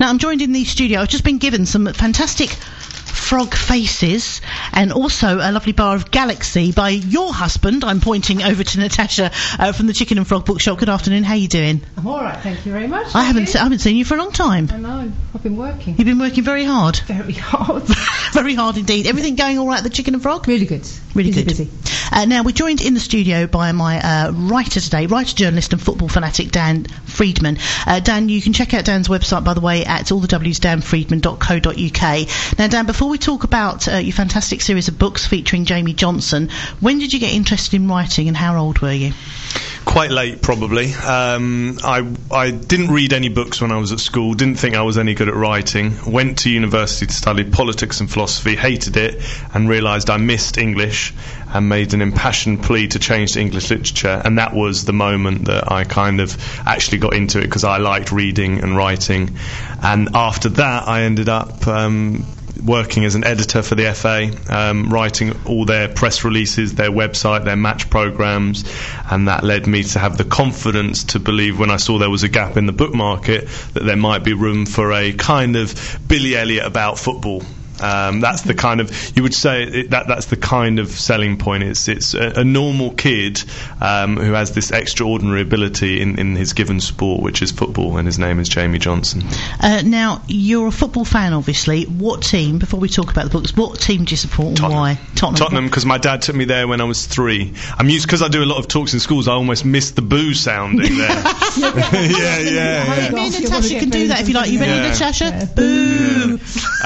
Now, I'm joined in the studio. I've just been given some fantastic frog faces and also a lovely bar of Galaxy by your husband. I'm pointing over to Natasha from the Chicken and Frog Bookshop. Good afternoon. How are you doing? I'm all right, thank you very much. I haven't seen you for a long time. I know. I've been working. You've been working very hard. Very hard. Very hard indeed. Everything going all right at the Chicken and Frog? Really good. Really good. Busy. Now, we're joined in the studio by my writer today, journalist and football fanatic Dan Friedman. Dan, you can check out Dan's website, by the way, at allthewsdanfriedman.co.uk. Now, Dan, before we talk about your fantastic series of books featuring Jamie Johnson, when did you get interested in writing and how old were you? Quite late, probably. I didn't read any books when I was at school, didn't think I was any good at writing, went to university to study politics and philosophy, hated it, and realised I missed English and made an impassioned plea to change to English literature, and that was the moment that I kind of actually got into it because I liked reading and writing. And after that I ended up working as an editor for the FA, writing all their press releases, their website, their match programmes, and that led me to have the confidence to believe, when I saw there was a gap in the book market, that there might be room for a kind of Billy Elliot about football. That's the kind of, you would say that's the kind of selling point. It's a normal kid who has this extraordinary ability in his given sport, which is football, and his name is Jamie Johnson. Now, you're a football fan, obviously. What team, before we talk about the books, what team do you support and why? Tottenham, because my dad took me there when I was 3. I'm used, because I do a lot of talks in schools, I almost miss the boo sounding there. yeah. Me and Natasha can do that if you like. You ready, Natasha? Yeah. Boo!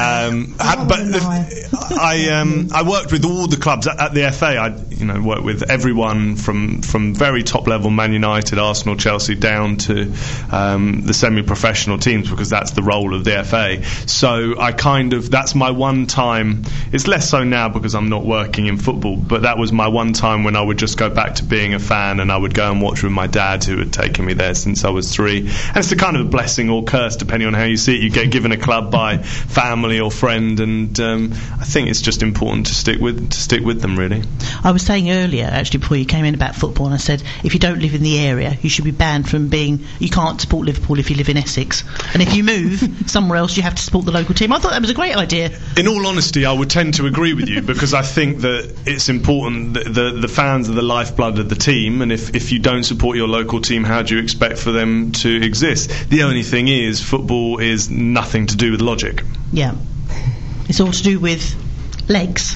I worked with all the clubs at the FA. I worked with everyone from very top level, Man United, Arsenal, Chelsea, down to the semi-professional teams, because that's the role of the FA. So that's my one time. It's less so now because I'm not working in football, but that was my one time when I would just go back to being a fan, and I would go and watch with my dad, who had taken me there since I was 3. And it's a kind of a blessing or curse, depending on how you see it. You get given a club by family or friend, and I think it's just important to stick with them, really. I was saying earlier, actually, before you came in, about football, and I said if you don't live in the area, you should be banned from you can't support Liverpool if you live in Essex, and if you move somewhere else, you have to support the local team. I thought that was a great idea. In all honesty, I would tend to agree with you, because I think that it's important that the fans are the lifeblood of the team, and if you don't support your local team, how do you expect for them to exist? The only thing is, football is nothing to do with logic. Yeah. It's all to do with legs.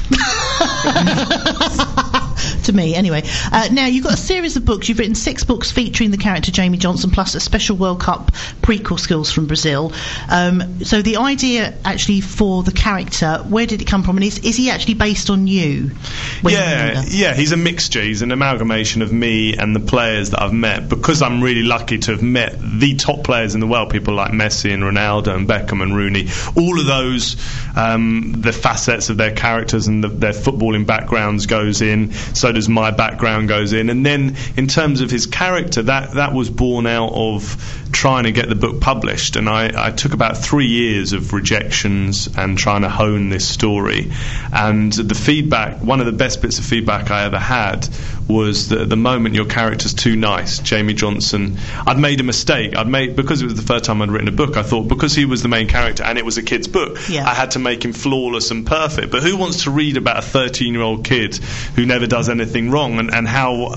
To me, anyway. Now, you've got a series of books. You've written 6 books featuring the character Jamie Johnson, plus a special World Cup prequel, Skills from Brazil. So the idea, actually, for the character, where did it come from? And is he actually based on you? Yeah, he's a mixture. He's an amalgamation of me and the players that I've met, because I'm really lucky to have met the top players in the world, people like Messi and Ronaldo and Beckham and Rooney. All of those, the facets of their characters and their footballing backgrounds goes in. So does my background goes in. And then in terms of his character, that was born out of trying to get the book published, and I took about 3 years of rejections and trying to hone this story. And the feedback, one of the best bits of feedback I ever had, was that at the moment your character's too nice. Jamie Johnson, I'd made a mistake. Because it was the first time I'd written a book, I thought, because he was the main character and it was a kid's book, I had to make him flawless and perfect. But who wants to read about a 13-year-old kid who never does anything wrong, and how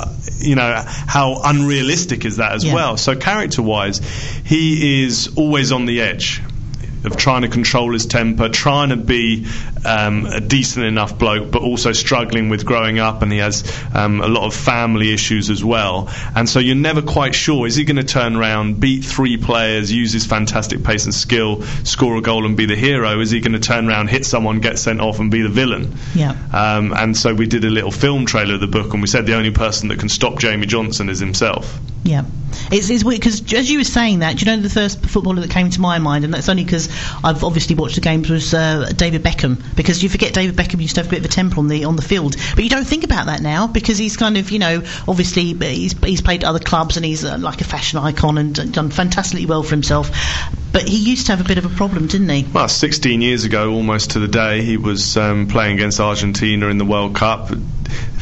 unrealistic is that as well? So character-wise, he is always on the edge of trying to control his temper, trying to be a decent enough bloke, but also struggling with growing up, and he has a lot of family issues as well. And so you're never quite sure, is he going to turn around, beat 3 players, use his fantastic pace and skill, score a goal and be the hero? Is he going to turn around, hit someone, get sent off and be the villain? And so we did a little film trailer of the book, and we said the only person that can stop Jamie Johnson is himself. Yeah. It's weird, because as you were saying that, do you know the first footballer that came to my mind, and that's only because I've obviously watched the games, was David Beckham, because you forget David Beckham used to have a bit of a temper on the field, but you don't think about that now, because he's kind of, obviously he's played at other clubs, and he's like a fashion icon and done fantastically well for himself. But he used to have a bit of a problem, didn't he? Well, 16 years ago, almost to the day, he was playing against Argentina in the World Cup.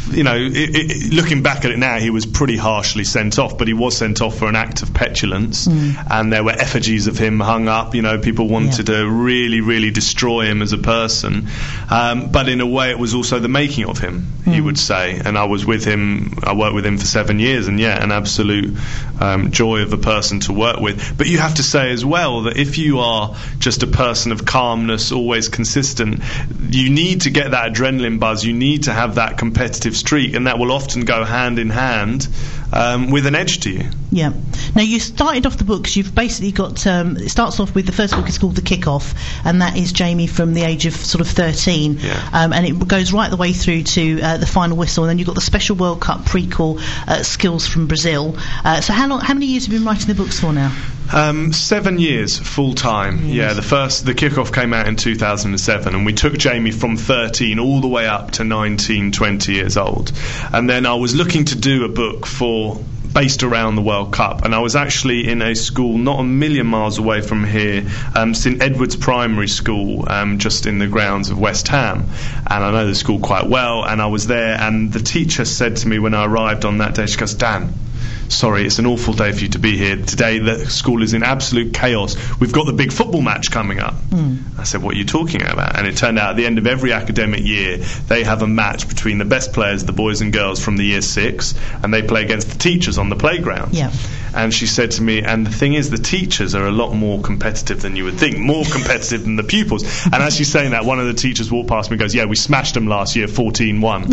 looking back at it now, he was pretty harshly sent off, but he was sent off for an act of petulance, and there were effigies of him hung up. People wanted to really, really destroy him as a person, but in a way it was also the making of him, he would say. And I worked with him for 7 years, and an absolute joy of a person to work with. But you have to say as well that if you are just a person of calmness, always consistent, you need to get that adrenaline buzz, you need to have that competitive streak, and that will often go hand in hand with an edge to you. Yeah. Now, you started off the books, you've basically got, it starts off with, the first book is called The Kick-Off, and that is Jamie from the age of sort of 13, and it goes right the way through to The Final Whistle, and then you've got the Special World Cup prequel, Skills from Brazil. So how many years have you been writing the books for now? 7 years full time. The Kick-Off came out in 2007, and we took Jamie from 13 all the way up to 19, 20 years old. And then I was looking to do a book based around the World Cup, and I was actually in a school not a million miles away from here, St Edward's Primary School, just in the grounds of West Ham, and I know the school quite well, and I was there, and the teacher said to me when I arrived on that day, she goes, "Dan, sorry, it's an awful day for you to be here. Today the school is in absolute chaos. We've got the big football match coming up." I said, "What are you talking about?" And it turned out at the end of every academic year, they have a match between the best players, the boys and girls from the year 6, and they play against the teachers on the playground. And she said to me, and the thing is, the teachers are a lot more competitive than you would think, more competitive than the pupils. And as she's saying that, one of the teachers walked past me and goes, "Yeah, we smashed them last year, 14-1.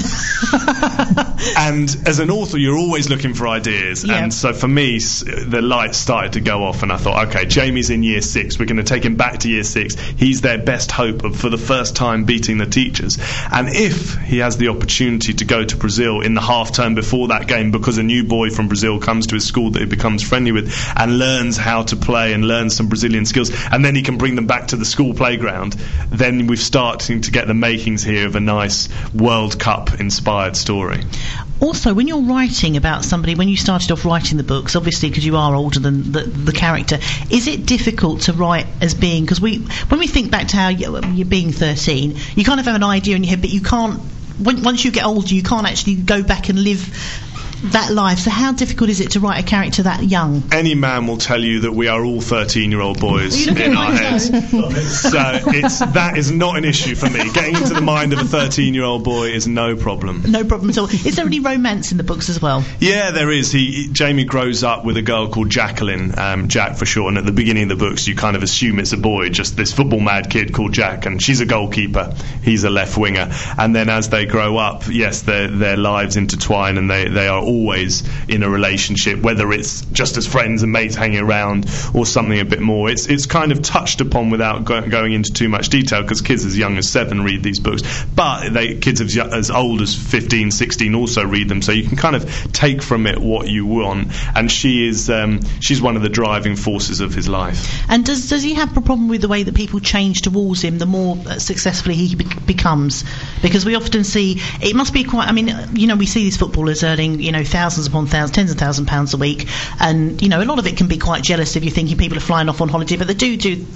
And as an author, you're always looking for ideas. And so for me, the lights started to go off, and I thought, okay, Jamie's in year 6. We're going to take him back to year 6. He's their best hope of, for the first time, beating the teachers. And if he has the opportunity to go to Brazil in the half term before that game, because a new boy from Brazil comes to his school that he becomes friendly with and learns how to play and learns some Brazilian skills, and then he can bring them back to the school playground, then we're starting to get the makings here of a nice World Cup inspired story. Also, when you're writing about somebody, when you started off writing the books, obviously because you are older than the character, is it difficult to write as being, because when we think back to how you're being 13, you kind of have an idea in your head, but you can't, once you get older, you can't actually go back and live that life. So how difficult is it to write a character that young? Any man will tell you that we are all 13-year-old boys in our heads. So that is not an issue for me. Getting into the mind of a 13-year-old boy is no problem. No problem at all. Is there any romance in the books as well? Yeah, there is. Jamie grows up with a girl called Jacqueline, Jack for short, and at the beginning of the books you kind of assume it's a boy, just this football mad kid called Jack, and she's a goalkeeper, he's a left winger. And then as they grow up, yes, their lives intertwine, and they are always in a relationship, whether it's just as friends and mates hanging around or something a bit more. It's kind of touched upon without going into too much detail, because kids as young as 7 read these books, but kids as old as 15, 16 also read them, so you can kind of take from it what you want. And she's one of the driving forces of his life. And does he have a problem with the way that people change towards him the more successfully he becomes? Because we often see, it must be quite, I mean, we see these footballers earning, thousands upon thousands, tens of thousands of pounds a week, and a lot of it can be quite jealous if you're thinking people are flying off on holiday, but they do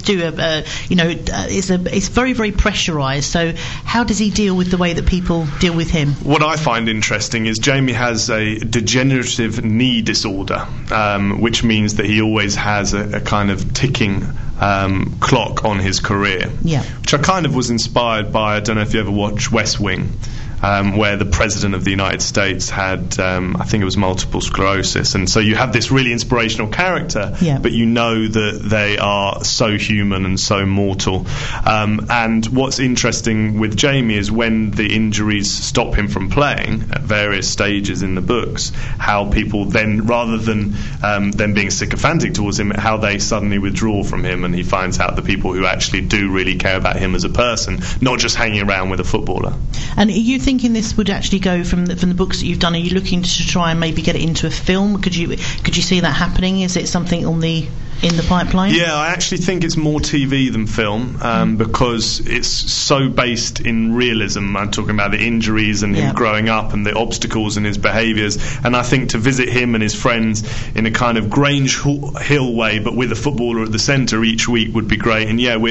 it's very, very pressurised. So how does he deal with the way that people deal with him? What I find interesting is Jamie has a degenerative knee disorder, which means that he always has a kind of ticking clock on his career, which I kind of was inspired by. I don't know if you ever watched West Wing, where the President of the United States had, I think it was multiple sclerosis, and so you have this really inspirational character, but you know that they are so human and so mortal. And what's interesting with Jamie is when the injuries stop him from playing at various stages in the books, how people then, rather than them being sycophantic towards him, how they suddenly withdraw from him, and he finds out the people who actually do really care about him as a person, not just hanging around with a footballer. And you thinking this would actually go from the books that you've done? Are you looking to try and maybe get it into a film? Could you see that happening? Is it something on the in the pipeline? Yeah, I actually think it's more TV than film, because it's so based in realism. I'm talking about the injuries and him growing up and the obstacles and his behaviours. And I think to visit him and his friends in a kind of Grange Hill way, but with a footballer at the centre each week, would be great. And yeah,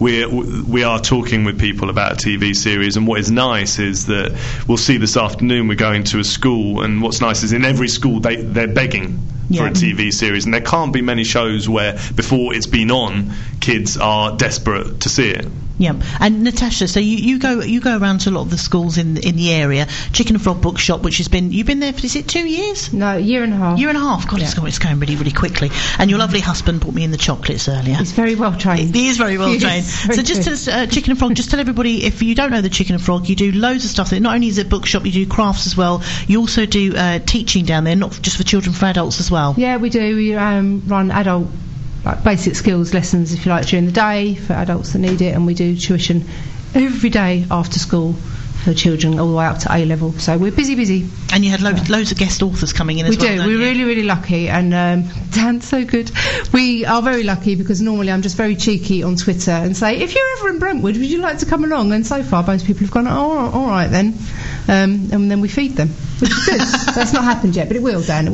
we are talking with people about a TV series. And what is nice is that we'll see this afternoon we're going to a school, and what's nice is in every school they're begging for a TV series, and there can't be many shows where before it's been on, kids are desperate to see it. Yeah, and Natasha, so you go around to a lot of the schools in the area. Chicken and Frog Bookshop, which has been, you've been there for, is it 2 years? No, a year and a half. Year and a half. God, it's going really, really quickly. And your lovely husband brought me in the chocolates earlier. He's very well trained. He is very well trained. So just to Chicken and Frog, just tell everybody, if you don't know the Chicken and Frog, you do loads of stuff. Not only is it a bookshop, you do crafts as well. You also do teaching down there, not just for children, for adults as well. Yeah, we do. We run adult basic skills lessons, if you like, during the day for adults that need it, and we do tuition every day after school for children all the way up to A level. So we're busy. And you had loads of guest authors coming in as well. We do. We're really lucky, and Dan's so good. We are very lucky because normally I'm just very cheeky on Twitter and say, if you're ever in Brentwood, would you like to come along? And so far most people have gone, oh, all right then. And then we feed them, which is good. That's not happened yet, but it will, Dan, it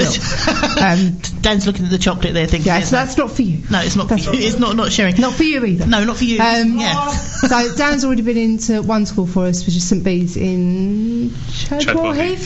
will. Dan's looking at the chocolate there thinking... Yeah, so that's not for you. No, it's not for you. It's not sharing. Not for you either. No, not for you. So Dan's already been into one school for us, which is St Bede's in Chadwell Heath.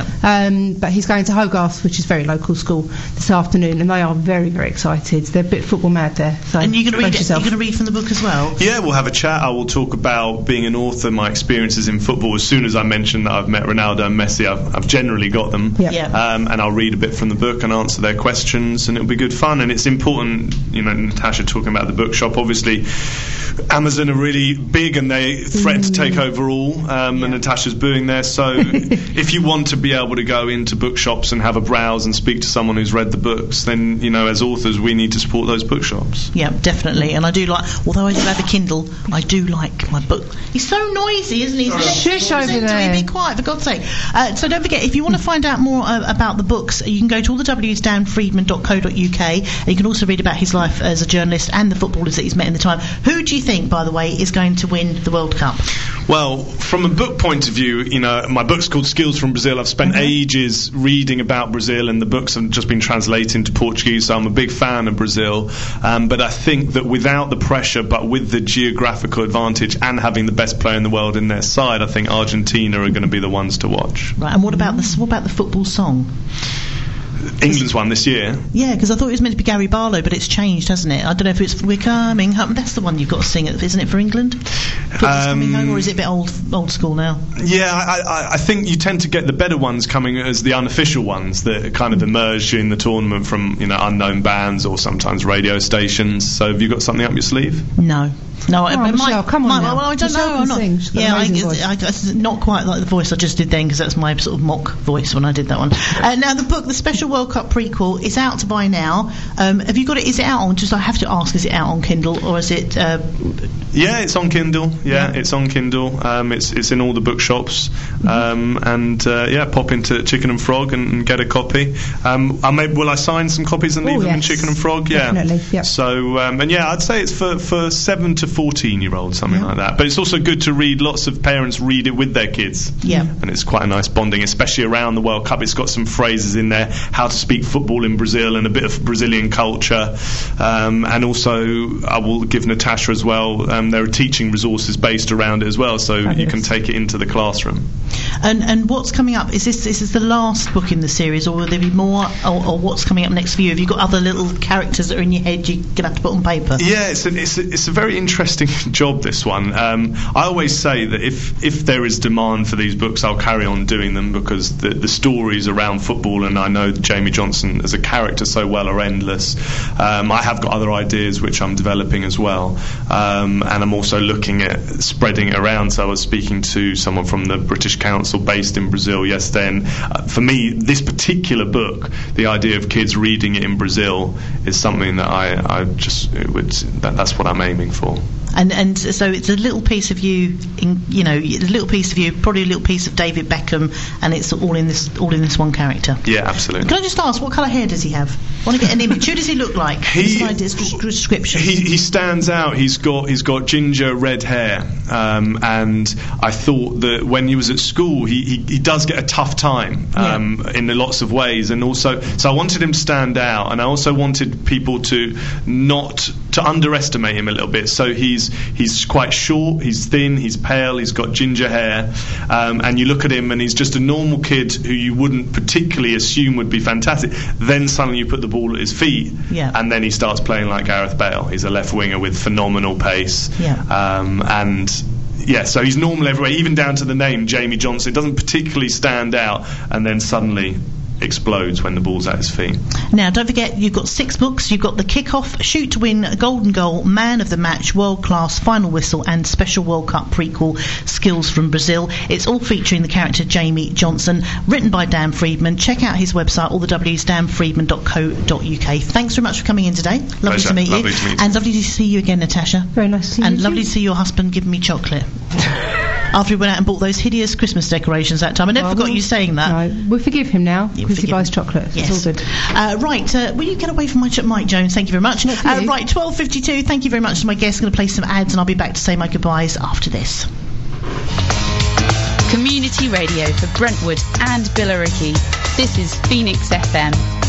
But he's going to Hogarth, which is a very local school, this afternoon, and they are very, very excited. They're a bit football mad there. So and you're going to read from the book as well? Yeah, we'll have a chat. I will talk about being an author, my experiences in football. As soon as I mention that I've met Ronaldo and Messi, I've generally got them. And I'll read a bit from the book and answer their questions, and it'll be good fun. And it's important, Natasha talking about the bookshop, obviously Amazon are really big and they threaten to take over all, and Natasha's booing there, so if you want to be able to go into bookshops and have a browse and speak to someone who's read the books, then as authors we need to support those bookshops. Yeah, definitely. And I do like, although I do have a Kindle, I do like my book. He's so noisy, isn't he? Shush over there. Be quiet, for God's sake. So don't forget, if you want to find out more about the books, you can go to all the W's, danfriedman.co.uk, and you can also read about his life as a journalist and the footballers that he's met in the time. Who do you think, by the way, is going to win the World Cup? Well, from a book point of view, my book's called Skills from Brazil. I've spent ages reading about Brazil, and the books have just been translated into Portuguese, so I'm a big fan of Brazil. But I think that without the pressure, but with the geographical advantage and having the best player in the world in their side, I think Argentina are going to be the ones to watch. Right, and what about the football song? England's one this year. Yeah, because I thought it was meant to be Gary Barlow, but it's changed, hasn't it? I don't know if it's We're Coming Home. That's the one you've got to sing, isn't it, for England? Coming Home, or is it a bit old school now? Yeah, I think you tend to get the better ones coming as the unofficial ones that kind of emerge during the tournament from unknown bands or sometimes radio stations. So have you got something up your sleeve? No. Michelle, come on now. Well, I don't know. I'm not. I not quite like the voice I just did then, because that's my sort of mock voice when I did that one. Now the book, the Special World Cup Prequel, is out to buy now. Have you got it? Is it out on? Just I have to ask, is it out on Kindle or is it? Yeah, it's on Kindle. Yeah, it's on Kindle. It's in all the bookshops. Pop into Chicken and Frog and get a copy. Will I sign some copies and leave them in Chicken and Frog? Yeah, definitely. Yep. So I'd say it's for 7 to 14-year-olds, something like that. But it's also good to read. Lots of parents read it with their kids. Yeah, and it's quite a nice bonding, especially around the World Cup. It's got some phrases in there, how to speak football in Brazil and a bit of Brazilian culture. And also, I will give Natasha as well. There are teaching resources based around it as well, so you can take it into the classroom. And what's coming up? Is this the last book in the series, or will there be more? Or what's coming up next for you? Have you got other little characters that are in your head you're gonna have to put on paper? Yeah, it's a very interesting job, this one. I always say that if there is demand for these books, I'll carry on doing them, because the stories around football, and I know Jamie Johnson as a character so well, are endless. I have got other ideas which I'm developing as well, and I'm also looking at spreading it around. So I was speaking to someone from the British Council based in Brazil yesterday, and for me, this particular book, the idea of kids reading it in Brazil, is something that that's what I'm aiming for. And so it's a little piece of you, probably a little piece of David Beckham, and it's all in this one character. Yeah, absolutely. Can I just ask, what colour hair does he have? I want to get an image. Who does he look like? Description. He stands out. He's got ginger red hair, and I thought that when he was at school, he does get a tough time in lots of ways, and also so I wanted him to stand out, and I also wanted people to not to underestimate him a little bit. So he's quite short, he's thin, he's pale, he's got ginger hair, and you look at him and he's just a normal kid who you wouldn't particularly assume would be fantastic. Then suddenly you put the ball at his feet, and then he starts playing like Gareth Bale. He's a left winger with phenomenal pace, so he's normal everywhere, even down to the name Jamie Johnson. It doesn't particularly stand out, and then suddenly explodes when the ball's at his feet. Now, don't forget, you've got 6 books. You've got The Kick-Off, Shoot to Win, Golden Goal, Man of the Match, World Class, Final Whistle, and Special World Cup Prequel, Skills from Brazil. It's all featuring the character Jamie Johnson, written by Dan Friedman. Check out his website, all the W's, danfriedman.co.uk. Thanks very much for coming in today. Lovely to meet you. And lovely to see you again, Natasha. Very nice to see you. And lovely to see your husband giving me chocolate. After we went out and bought those hideous Christmas decorations that time. I never forgot you saying that. No, we forgive him now because he buys chocolate. Yes. It's all good. Will you get away from Mike Jones? Thank you very much. Right, 12:52. Thank you very much to my guests. I'm going to play some ads and I'll be back to say my goodbyes after this. Community radio for Brentwood and Billericay. This is Phoenix FM.